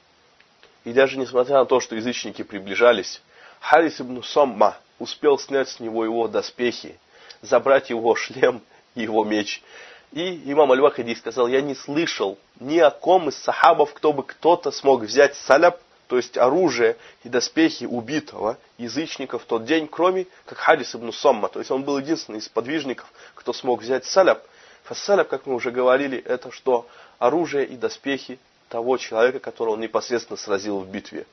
И даже несмотря на то, что язычники приближались, Харис ибн Самма успел снять с него его доспехи, забрать его шлем и его меч. И имам Аль-Вахиди сказал: я не слышал ни о ком из сахабов, кто бы кто-то смог взять саляб, то есть оружие и доспехи убитого язычника в тот день, кроме как Харис ибн Самма. То есть он был единственный из подвижников, кто смог взять саляб. Фассаляб, как мы уже говорили, это что? Оружие и доспехи того человека, которого он непосредственно сразил в битве.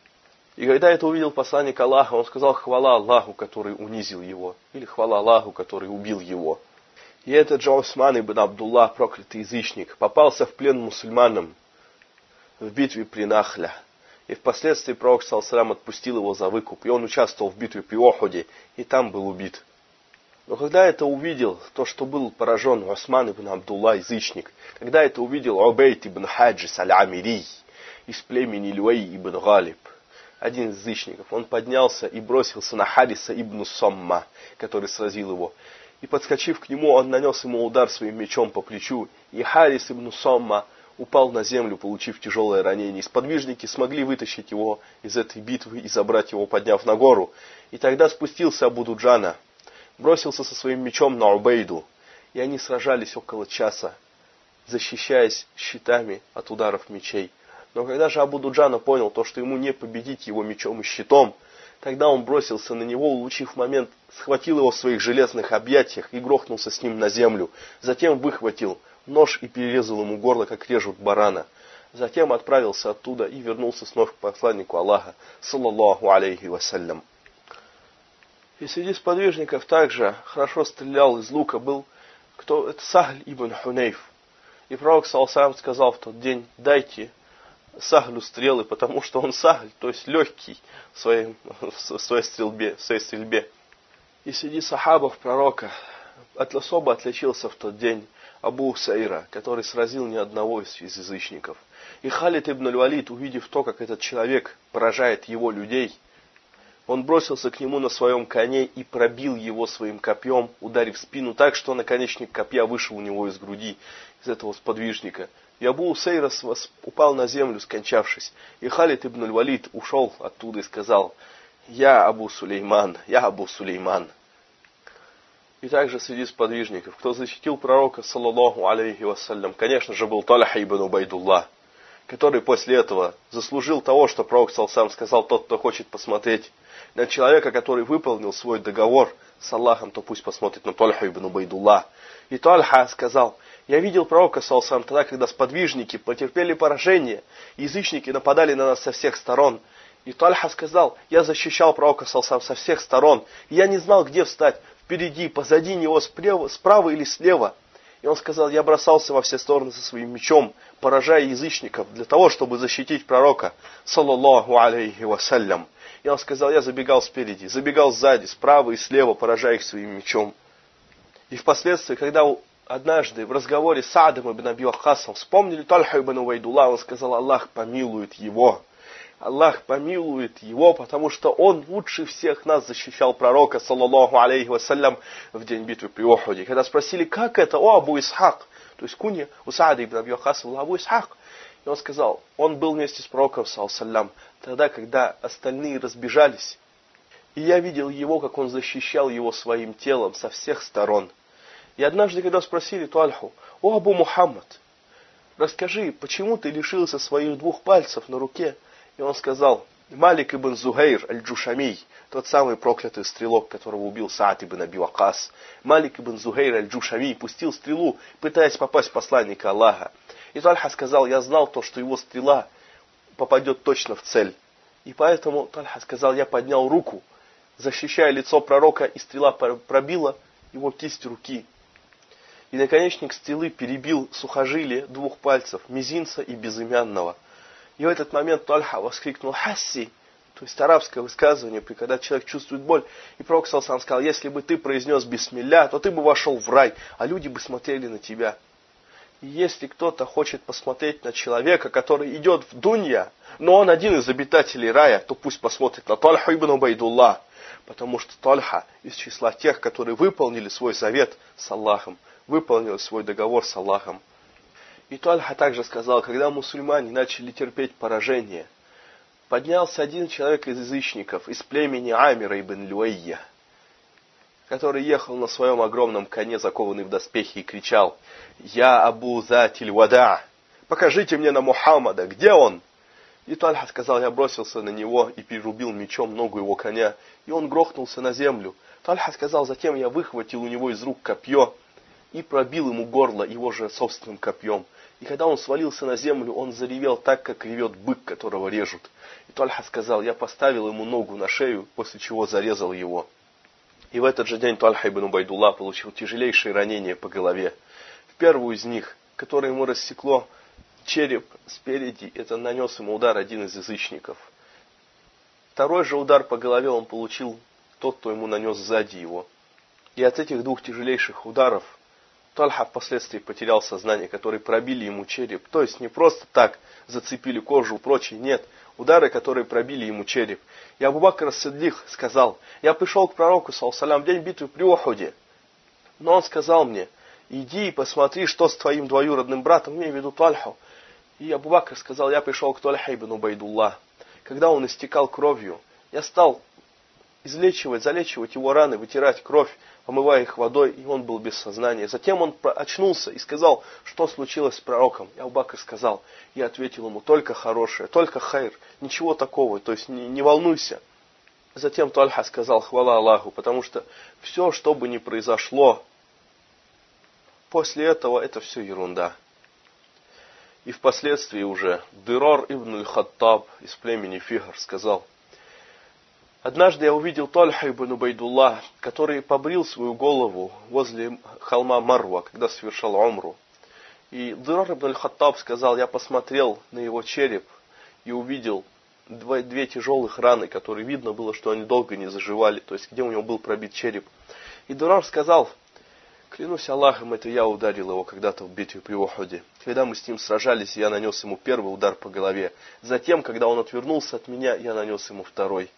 И когда это увидел посланник Аллаха, он сказал: хвала Аллаху, который унизил его, или хвала Аллаху, который убил его. И этот же Усман ибн Абдулла, проклятый язычник, попался в плен мусульманам в битве при Нахля. И впоследствии пророк саллаллаху алейхи ва саллям отпустил его за выкуп, и он участвовал в битве при Ухуде, и там был убит. Но когда это увидел, то, что был поражен Усман ибн Абдулла, язычник, когда это увидел Убейт ибн Хаджис аль-Амири из племени Люэй ибн Галиб, один из язычников, он поднялся и бросился на Хариса ибн Самма, который сразил его. И подскочив к нему, он нанес ему удар своим мечом по плечу, и Харис ибн Самма упал на землю, получив тяжелое ранение. И сподвижники смогли вытащить его из этой битвы и забрать его, подняв на гору. И тогда спустился Абу Дуджана, бросился со своим мечом на Убейду, и они сражались около часа, защищаясь щитами от ударов мечей. Но когда же Абу Дуджана понял то, что ему не победить его мечом и щитом, тогда он бросился на него, улучив момент, схватил его в своих железных объятиях и грохнулся с ним на землю. Затем выхватил нож и перерезал ему горло, как режут барана. Затем отправился оттуда и вернулся снова к посланнику Аллаха, саллаллаху алейхи вассалям. И среди сподвижников также хорошо стрелял из лука был кто? Это Сахль ибн Хунейф. И пророк саллаллаху сказал в тот день: дайте Сахлю стрелы, потому что он Сахль, то есть легкий в, своей, в, своей стрельбе, в своей стрельбе. И среди сахабов пророка от, особо отличился в тот день Абу Усайра, который сразил ни одного из, из язычников. И Халид ибн аль-Валид, увидев то, как этот человек поражает его людей, он бросился к нему на своем коне и пробил его своим копьем, ударив в спину так, что наконечник копья вышел у него из груди, из этого сподвижника. И Абу Усайр упал на землю, скончавшись. И Халид ибн аль-Валид ушел оттуда и сказал: «Я Абу Сулейман, я Абу Сулейман». И также среди сподвижников, кто защитил пророка, саллаллаху алейхи вассалям, конечно же, был Тальха ибн Убайдуллах, который после этого заслужил того, что пророк саллаллаху сказал: тот, кто хочет посмотреть на человека, который выполнил свой договор с Аллахом, то пусть посмотрит на Тальху ибн Убайдуллах. И Тальха сказал: я видел пророка саллаллаху тогда, когда сподвижники потерпели поражение, язычники нападали на нас со всех сторон. И Тальха сказал: я защищал пророка саллаллаху со всех сторон, и я не знал, где встать, впереди, позади него, справа, справа или слева. И он сказал: я бросался во все стороны со своим мечом, поражая язычников, для того, чтобы защитить пророка, саллаллаху алейхи вассалям. И он сказал: я забегал спереди, забегал сзади, справа и слева, поражая их своим мечом. И впоследствии, когда однажды в разговоре с Саадом ибн Аби Ваккасом вспомнили Тальху ибн Убайдуллах, он сказал: Аллах помилует его. Аллах помилует его, потому что он лучше всех нас защищал пророка, саллаллаху алейхи вассалям, в день битвы при Ухуде. Когда спросили: как это, о Абу Исхак, то есть кунья у Саада ибн Аби Ваккаса был Абу Исхак. И он сказал: он был вместе с пророком, саллаллаху алейхи, тогда, когда остальные разбежались. И я видел его, как он защищал его своим телом со всех сторон. И однажды, когда спросили Тальху: о Абу Мухаммад, расскажи, почему ты лишился своих двух пальцев на руке? И он сказал: Малик ибн Зухайр аль-Джушамий, тот самый проклятый стрелок, которого убил Саад ибн Аби Ваккас. Малик ибн Зухайр аль-Джушамий пустил стрелу, пытаясь попасть в посланника Аллаха. И Тальха сказал: я знал то, что его стрела попадет точно в цель. И поэтому Тальха сказал: я поднял руку, защищая лицо пророка, и стрела пробила его кисть руки. И наконечник стрелы перебил сухожилие двух пальцев, мизинца и безымянного. И в этот момент Тальха воскликнул: «Хасси», то есть арабское высказывание, когда человек чувствует боль. И пророк саллаллаху сказал: если бы ты произнес бисмилля, то ты бы вошел в рай, а люди бы смотрели на тебя. И если кто-то хочет посмотреть на человека, который идет в дунья, но он один из обитателей рая, то пусть посмотрит на Тальху ибн Убайдуллах, потому что Тальха из числа тех, которые выполнили свой завет с Аллахом, выполнили свой договор с Аллахом. И Тальха также сказал: когда мусульмане начали терпеть поражение, поднялся один человек из язычников, из племени Амира ибн Люайя, который ехал на своем огромном коне, закованный в доспехи, и кричал: «Я Абу Затиль Вада! Покажите мне на Мухаммада! Где он?» И Тальха сказал: я бросился на него и перерубил мечом ногу его коня, и он грохнулся на землю. Тальха сказал: затем я выхватил у него из рук копье и пробил ему горло его же собственным копьем. И когда он свалился на землю, он заревел так, как ревет бык, которого режут. И Тальха сказал: я поставил ему ногу на шею, после чего зарезал его. И в этот же день Тальха ибн Убайдуллах получил тяжелейшие ранения по голове. В первую из них, которое ему рассекло череп спереди, это нанес ему удар один из язычников. Второй же удар по голове он получил тот, кто ему нанес сзади его. И от этих двух тяжелейших ударов Тальха впоследствии потерял сознание, которые пробили ему череп. То есть не просто так зацепили кожу и прочее, нет. Удары, которые пробили ему череп. И Абу Бакр ас-Сиддик сказал: я пришел к пророку, саллаллаху алейхи, в день битвы при Ухуде. Но он сказал мне: иди и посмотри, что с твоим двоюродным братом, имею в виду Тальху. И Абу Бакр сказал: я пришел к Тальхе ибн Убайдуллах. Когда он истекал кровью, я стал излечивать, залечивать его раны, вытирать кровь, помывая их водой, и он был без сознания. Затем он очнулся и сказал: что случилось с пророком? И Абу Бакр сказал, я ответил ему: только хорошее, только хайр, ничего такого, то есть не, не волнуйся. Затем Тальха сказал: хвала Аллаху, потому что все, что бы ни произошло после этого, это все ерунда. И впоследствии уже Дирар ибн аль-Хаттаб из племени Фихр сказал: однажды я увидел Тальха ибн Убайдуллах, который побрил свою голову возле холма Марва, когда совершал умру. И Дирар ибн аль-Хаттаб сказал: я посмотрел на его череп и увидел две, две тяжелых раны, которые видно было, что они долго не заживали, то есть где у него был пробит череп. И Дирар сказал: клянусь Аллахом, это я ударил его когда-то в битве при Ухуде. Когда мы с ним сражались, я нанес ему первый удар по голове. Затем, когда он отвернулся от меня, я нанес ему второй.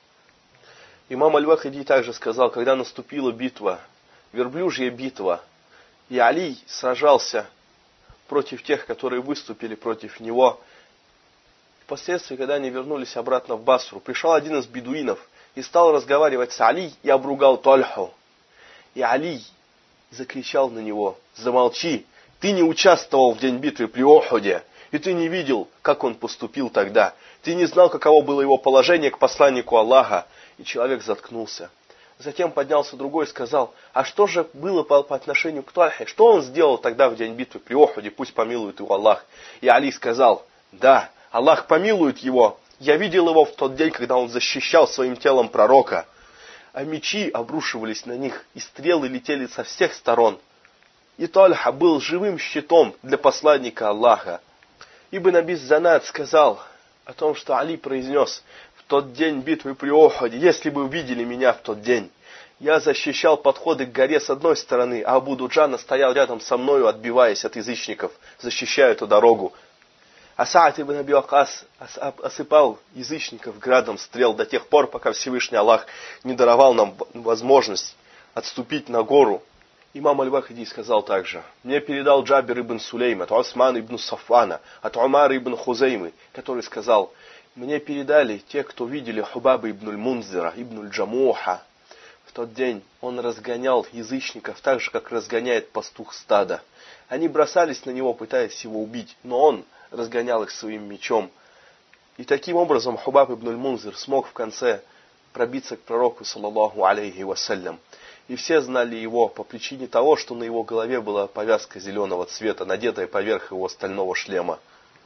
Имам Аль-Вахиди также сказал: когда наступила битва, верблюжья битва, и Али сражался против тех, которые выступили против него. Впоследствии, когда они вернулись обратно в Басру, пришел один из бедуинов и стал разговаривать с Али и обругал Тальху. И Али закричал на него: замолчи, ты не участвовал в день битвы при Ухуде, и ты не видел, как он поступил тогда. Ты не знал, каково было его положение к посланнику Аллаха. И человек заткнулся. Затем поднялся другой и сказал: а что же было по, по отношению к Тальхе? Что он сделал тогда в день битвы при Ухуде? Пусть помилует его Аллах. И Али сказал: да, Аллах помилует его. Я видел его в тот день, когда он защищал своим телом пророка. А мечи обрушивались на них, и стрелы летели со всех сторон. И Тальха был живым щитом для посланника Аллаха. Ибн Аби Занад сказал о том, что Али произнес в тот день битвы при Ухуде: если бы вы видели меня в тот день, я защищал подходы к горе с одной стороны, а Абу Дуджана стоял рядом со мною, отбиваясь от язычников, защищая эту дорогу. А Саад ибн Аби Вакас осыпал язычников градом стрел до тех пор, пока Всевышний Аллах не даровал нам возможность отступить на гору. Имам Аль-Вахиди сказал также: мне передал Джабир ибн Сулейм от Османа ибн Сафвана, от Умара ибн Хузеймы, который сказал: мне передали те, кто видели Хубаба ибн аль-Мунзира, ибн аль-Джамуха. В тот день он разгонял язычников так же, как разгоняет пастух стада. Они бросались на него, пытаясь его убить, но он разгонял их своим мечом. И таким образом Хубаб ибн аль-Мунзир смог в конце пробиться к пророку, саллаллаху алейхи вассалям. И все знали его по причине того, что на его голове была повязка зеленого цвета, надетая поверх его стального шлема.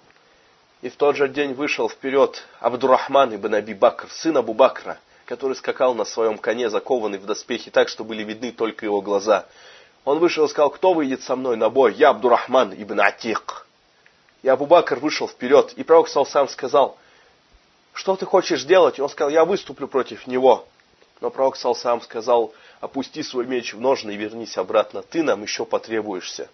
И в тот же день вышел вперед Абдуррахман ибн Аби Бакр, сын Абу Бакра, который скакал на своем коне, закованный в доспехи так, что были видны только его глаза. Он вышел и сказал: кто выйдет со мной на бой? Я Абдуррахман ибн Атик. И Абу Бакр вышел вперед, и пророк саллаллаху сказал: что ты хочешь делать? И он сказал: я выступлю против него. Но пророк саллаллаху сказал: опусти свой меч в ножны и вернись обратно, ты нам еще потребуешься.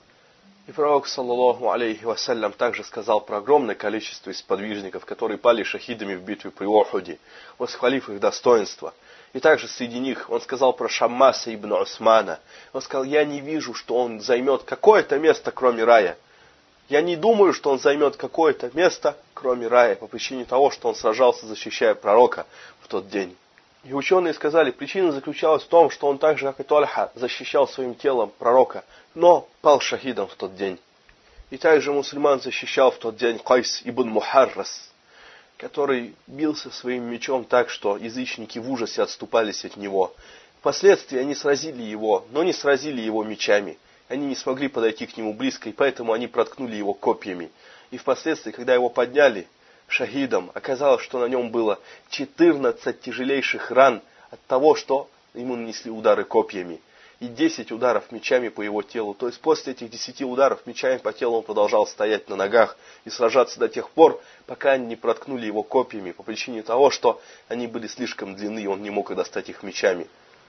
И пророк, саллаллаху алейхи вассалям, также сказал про огромное количество сподвижников, которые пали шахидами в битве при Ухуде, восхвалив их достоинство. И также среди них он сказал про Шаммаса ибн Усмана. Он сказал: я не вижу, что он займет какое-то место, кроме рая. Я не думаю, что он займет какое-то место, кроме рая, по причине того, что он сражался, защищая пророка в тот день. И ученые сказали, причина заключалась в том, что он так же, как и Тальха, защищал своим телом пророка, но пал шахидом в тот день. И также мусульман защищал в тот день Кайс ибн Мухаррас, который бился своим мечом так, что язычники в ужасе отступались от него. Впоследствии они сразили его, но не сразили его мечами. Они не смогли подойти к нему близко, и поэтому они проткнули его копьями. И впоследствии, когда его подняли шахидом, оказалось, что на нем было четырнадцать тяжелейших ран от того, что ему нанесли удары копьями. И десять ударов мечами по его телу. То есть после этих десяти ударов мечами по телу он продолжал стоять на ногах и сражаться до тех пор, пока они не проткнули его копьями, по причине того, что они были слишком длинны, и он не мог достать их мечами.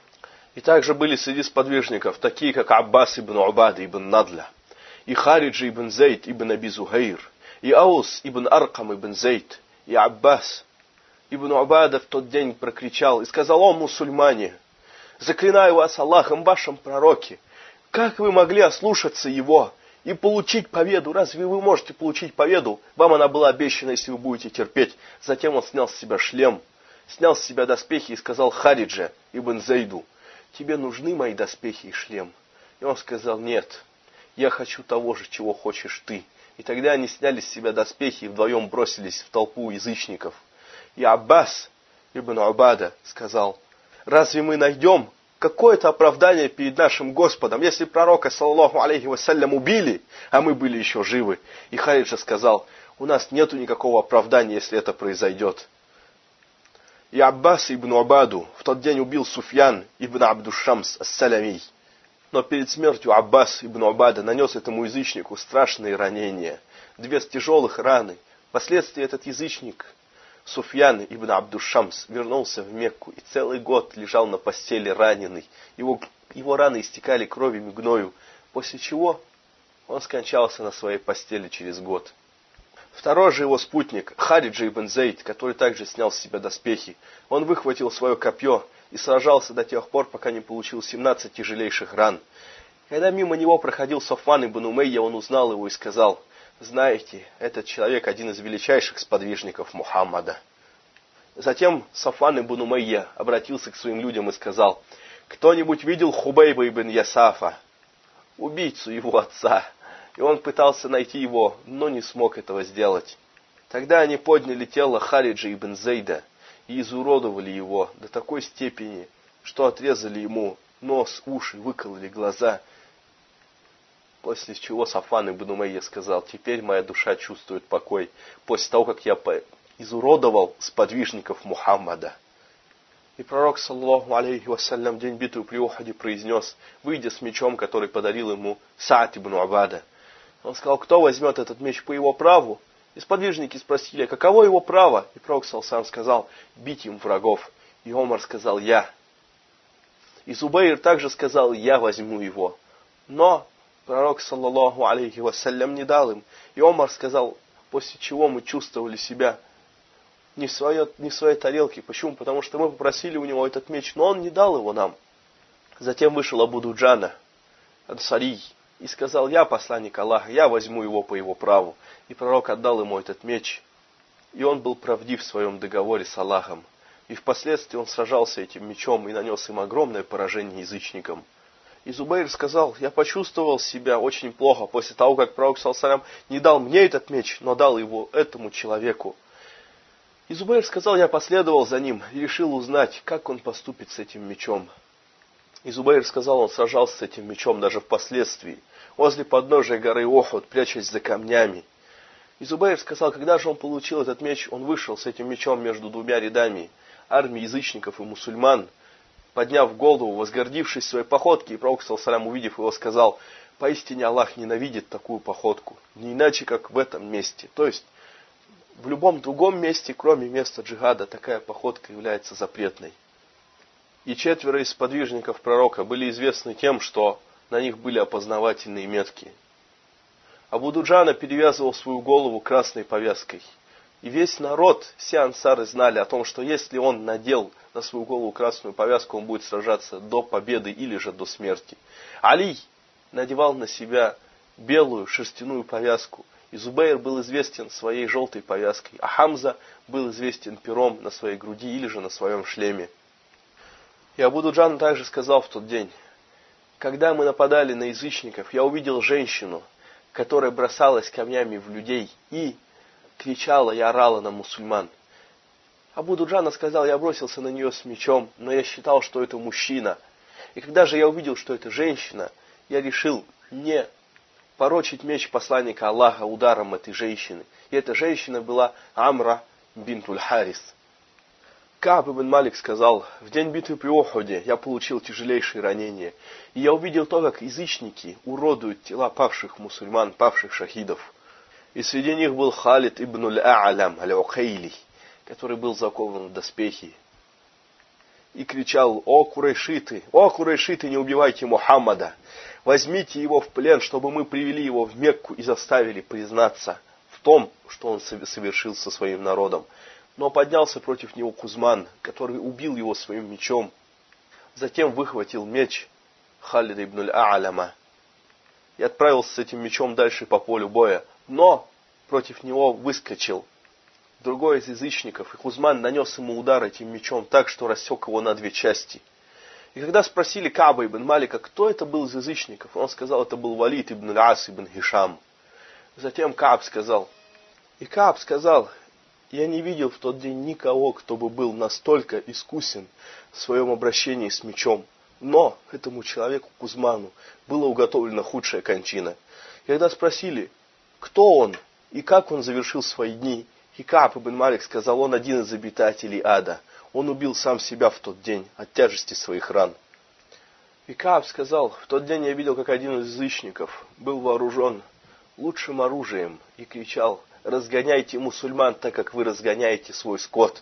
И также были среди сподвижников такие, как Аббас ибн Убада ибн Надля, и Хариджи ибн Зейд ибн Аби Зухайр, и Аус ибн Аркам ибн Зейд, и Аббас ибн Убада в тот день прокричал и сказал: о мусульмане, заклинаю вас Аллахом, вашем пророке, как вы могли ослушаться его и получить победу? Разве вы можете получить победу? Вам она была обещана, если вы будете терпеть. Затем он снял с себя шлем, снял с себя доспехи и сказал Харидже ибн Зейду: тебе нужны мои доспехи и шлем? И он сказал: нет, я хочу того же, чего хочешь ты. И тогда они сняли с себя доспехи и вдвоем бросились в толпу язычников. И Аббас ибн Убада сказал: разве мы найдем какое-то оправдание перед нашим Господом. Если пророка, саллаллаху алейхи вассалям, убили, а мы были еще живы, и Халид же сказал, у нас нету никакого оправдания, если это произойдет. И Аббас ибн Убаду в тот день убил Суфьян ибн Абдушамс ас-Салямий. Но перед смертью Аббас ибн Убада нанес этому язычнику страшные ранения. Две тяжелых раны. Впоследствии этот язычник, Суфьян ибн Абдушамс, вернулся в Мекку и целый год лежал на постели раненый. Его, его раны истекали кровью и гною, после чего он скончался на своей постели через год. Второй же его спутник, Хариджа ибн Зейд, который также снял с себя доспехи, он выхватил свое копье и сражался до тех пор, пока не получил семнадцать тяжелейших ран. Когда мимо него проходил Софван ибн Умейя, он узнал его и сказал, знаете, этот человек один из величайших сподвижников Мухаммада. Затем Софван ибн Умейя обратился к своим людям и сказал, кто-нибудь видел Хубейба ибн Ясафа, убийцу его отца? И он пытался найти его, но не смог этого сделать. Тогда они подняли тело Хариджа ибн Зейда и изуродовали его до такой степени, что отрезали ему нос, уши, выкололи глаза. После чего Софван ибн Умейя сказал, теперь моя душа чувствует покой, после того, как я изуродовал сподвижников Мухаммада. И пророк, саллаллаху алейхи вассалям, в день битвы при Ухаде произнес, выйдя с мечом, который подарил ему Саад ибн Убада. Он сказал, кто возьмет этот меч по его праву? И сподвижники спросили, каково его право? И пророк саллаллаху сказал, бить им врагов. И Омар сказал, я. И Зубайр также сказал, я возьму его. Но пророк, саллаллаху алейхи вассалям, не дал им. И Омар сказал, после чего мы чувствовали себя не в, своей, не в своей тарелке. Почему? Потому что мы попросили у него этот меч, но он не дал его нам. Затем вышел Абу Дуджана, Ансарий, и сказал, я посланник Аллаха, я возьму его по его праву. И пророк отдал ему этот меч. И он был правдив в своем договоре с Аллахом. И впоследствии он сражался этим мечом и нанес им огромное поражение язычникам. И Зубайр сказал, я почувствовал себя очень плохо после того, как пророк саллаллаху алейхи ва саллям не дал мне этот меч, но дал его этому человеку. И Зубайр сказал, я последовал за ним и решил узнать, как он поступит с этим мечом. И Зубайр сказал, он сражался с этим мечом даже впоследствии, возле подножия горы Охуд, прячась за камнями. И Зубайр сказал, когда же он получил этот меч, он вышел с этим мечом между двумя рядами армии язычников и мусульман, подняв голову, возгордившись своей походкой, и пророк, саллаллаху алейхи ва саллям, увидев его, сказал, поистине Аллах ненавидит такую походку, не иначе, как в этом месте. То есть, в любом другом месте, кроме места джихада, такая походка является запретной. И четверо из сподвижников пророка были известны тем, что на них были опознавательные метки. Абу Дуджана перевязывал свою голову красной повязкой. И весь народ, все ансары знали о том, что если он надел на свою голову красную повязку, он будет сражаться до победы или же до смерти. Али надевал на себя белую шерстяную повязку. И Зубайр был известен своей желтой повязкой, а Хамза был известен пером на своей груди или же на своем шлеме. И Абу Дуджан также сказал в тот день, когда мы нападали на язычников, я увидел женщину, которая бросалась камнями в людей и кричала и орала на мусульман. Абу Дуджана сказал, я бросился на нее с мечом, но я считал, что это мужчина. И когда же я увидел, что это женщина, я решил не порочить меч посланника Аллаха ударом этой женщины. И эта женщина была Амра бинтуль Харис. Кааб ибн Малик сказал, в день битвы при Ухуде я получил тяжелейшие ранения. И я увидел то, как язычники уродуют тела павших мусульман, павших шахидов. И среди них был Халид ибн аль-А'лям аль-Ухейли, который был закован в доспехи. И кричал, о курайшиты, о курайшиты, не убивайте Мухаммада. Возьмите его в плен, чтобы мы привели его в Мекку и заставили признаться в том, что он совершил со своим народом. Но поднялся против него Кузман, который убил его своим мечом. Затем выхватил меч Халида ибн аль-А'ляма и отправился с этим мечом дальше по полю боя. Но против него выскочил другой из язычников, и Кузман нанес ему удар этим мечом так, что рассек его на две части. И когда спросили Кааба ибн Малика, кто это был из язычников, он сказал, это был Валид ибн аль-Ас ибн Хишам. Затем Кааб сказал, и Кааб сказал, я не видел в тот день никого, кто бы был настолько искусен в своем обращении с мечом, Но этому человеку, Кузману, была уготовлена худшая кончина. Когда спросили, кто он и как он завершил свои дни, и Кааб ибн Малик сказал, он один из обитателей ада. Он убил сам себя в тот день от тяжести своих ран. И Кааб сказал, в тот день я видел, как один из язычников был вооружен лучшим оружием и кричал, разгоняйте мусульман, так как вы разгоняете свой скот.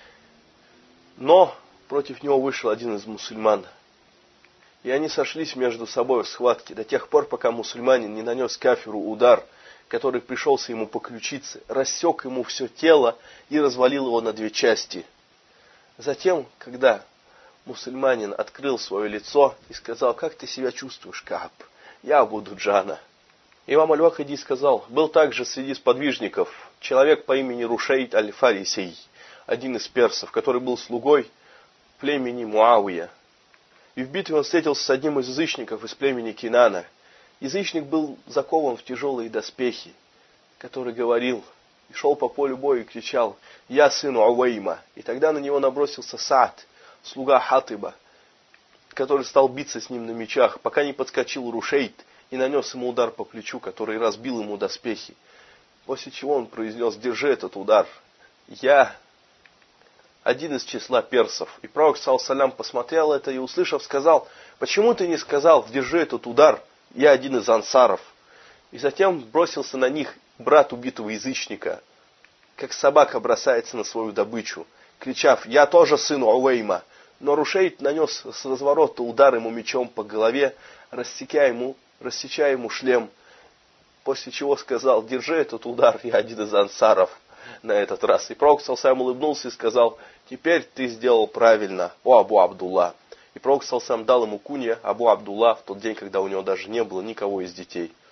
Но против него вышел один из мусульман. И они сошлись между собой в схватке до тех пор, пока мусульманин не нанес кафиру удар, который пришелся ему по ключице, рассек ему все тело и развалил его на две части. Затем, когда мусульманин открыл свое лицо и сказал, как ты себя чувствуешь, Кааб? Я буду Джана. Имам Аль-Вакиди сказал, был также среди сподвижников человек по имени Рушейд Аль-Фарисей, один из персов, который был слугой племени Муавия. И в битве он встретился с одним из язычников из племени Кинана. Язычник был закован в тяжелые доспехи, который говорил, и шел по полю боя и кричал, «Я сын Увейма». И тогда на него набросился Саад, слуга Хатиба, который стал биться с ним на мечах, пока не подскочил Рушейд и нанес ему удар по плечу, который разбил ему доспехи. После чего он произнес, «Держи этот удар. Я один из числа персов». И пророк, саллаллаху посмотрел это и, услышав, сказал, «Почему ты не сказал, держи этот удар? Я один из ансаров». И затем бросился на них брат убитого язычника, как собака бросается на свою добычу, кричав, «Я тоже сын Увейма». Но Рушейд нанес с разворота удар ему мечом по голове, рассекая ему, рассечая ему шлем, после чего сказал, «Держи этот удар, я один из ансаров на этот раз». И пророк саллаллаху улыбнулся и сказал, «Теперь ты сделал правильно, о Абу Абдулла». И пророк саллаллаху дал ему кунья Абу Абдулла в тот день, когда у него даже не было никого из детей.